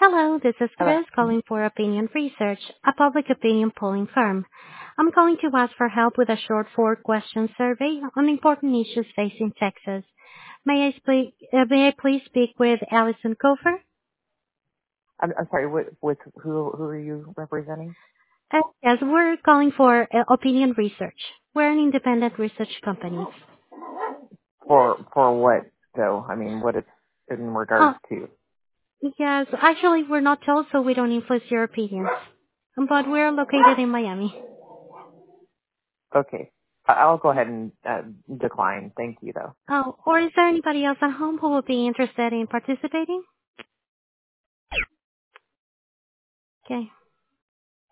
Hello, this is Hello. Chris calling for Opinion Research, a public opinion polling firm. I'm calling to ask for help with a short four-question survey on important issues facing Texas. May I please speak with Allison Kofer? I'm sorry. With who are you representing? Yes, we're calling for Opinion Research. We're an independent research company. For what though? I mean, what it's in regards Oh, to? yes, actually we're not told, so we don't influence your opinions. But we're located in Miami. Okay. I'll go ahead and decline. Thank you though. Oh, or is there anybody else at home who would be interested in participating? Okay.